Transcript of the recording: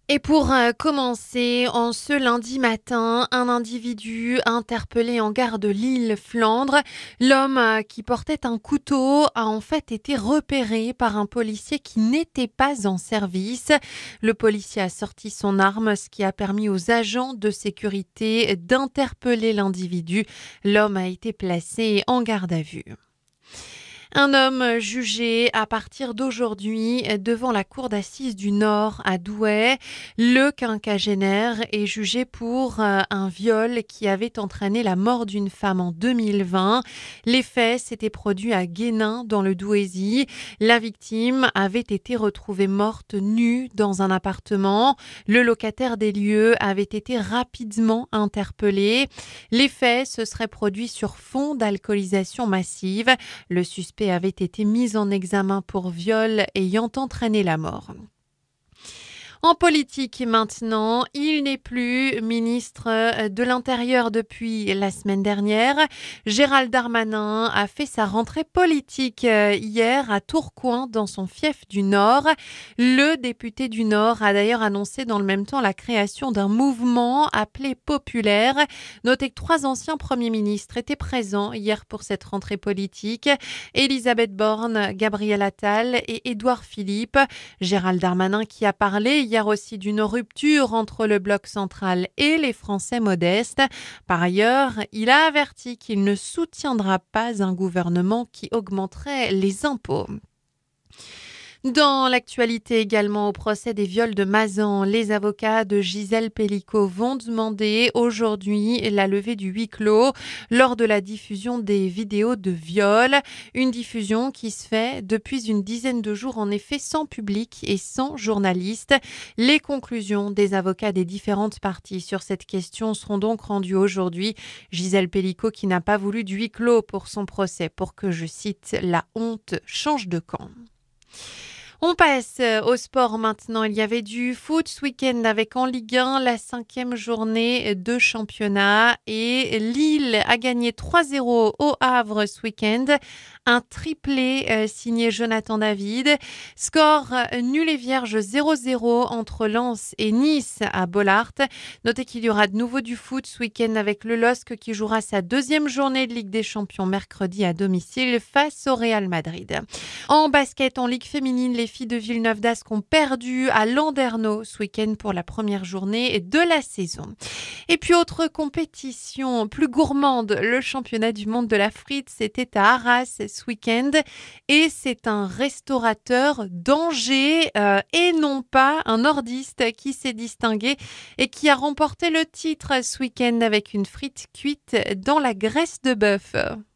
Et pour commencer, en ce lundi matin, un individu interpellé en gare de Lille-Flandre. L'homme qui portait un couteau a en fait été repéré par un policier qui n'était pas en service. Le policier a sorti son arme, ce qui a permis aux agents de sécurité d'interpeller l'individu. L'homme a été placé en garde à vue. Un homme jugé à partir d'aujourd'hui devant la cour d'assises du Nord à Douai. Le quinquagénaire est jugé pour un viol qui avait entraîné la mort d'une femme en 2020. Les faits s'étaient produits à Guénin dans le Douaisis. La victime avait été retrouvée morte nue dans un appartement. Le locataire des lieux avait été rapidement interpellé. Les faits se seraient produits sur fond d'alcoolisation massive. Le suspect avait été mis en examen pour viol ayant entraîné la mort. En politique maintenant, il n'est plus ministre de l'Intérieur depuis la semaine dernière. Gérald Darmanin a fait sa rentrée politique hier à Tourcoing dans son fief du Nord. Le député du Nord a d'ailleurs annoncé dans le même temps la création d'un mouvement appelé Populaire. Notez que 3 anciens premiers ministres étaient présents hier pour cette rentrée politique. Elisabeth Borne, Gabriel Attal et Édouard Philippe. Gérald Darmanin qui a parlé hier aussi d'une rupture entre le bloc central et les Français modestes. Par ailleurs, il a averti qu'il ne soutiendra pas un gouvernement qui augmenterait les impôts. Dans l'actualité également, au procès des viols de Mazan, les avocats de Gisèle Pelicot vont demander aujourd'hui la levée du huis clos lors de la diffusion des vidéos de viol. Une diffusion qui se fait depuis une dizaine de jours, en effet, sans public et sans journalistes. Les conclusions des avocats des différentes parties sur cette question seront donc rendues aujourd'hui. Gisèle Pelicot qui n'a pas voulu de huis clos pour son procès pour que, je cite, la honte change de camp. On passe au sport maintenant. Il y avait du foot ce week-end avec en Ligue 1 la 5e journée de championnat et Lille a gagné 3-0 au Havre ce week-end. Un triplé signé Jonathan David. Score nul et vierge 0-0 entre Lens et Nice à Bollaert. Notez qu'il y aura de nouveau du foot ce week-end avec le LOSC qui jouera sa 2e journée de Ligue des Champions mercredi à domicile face au Real Madrid. En basket, en Ligue féminine, les filles de Villeneuve d'Ascq ont perdu à Landerneau ce week-end pour la première journée de la saison. Et puis autre compétition plus gourmande, le championnat du monde de la frite, c'était à Arras ce week-end et c'est un restaurateur d'Angers et non pas un nordiste qui s'est distingué et qui a remporté le titre ce week-end avec une frite cuite dans la graisse de bœuf.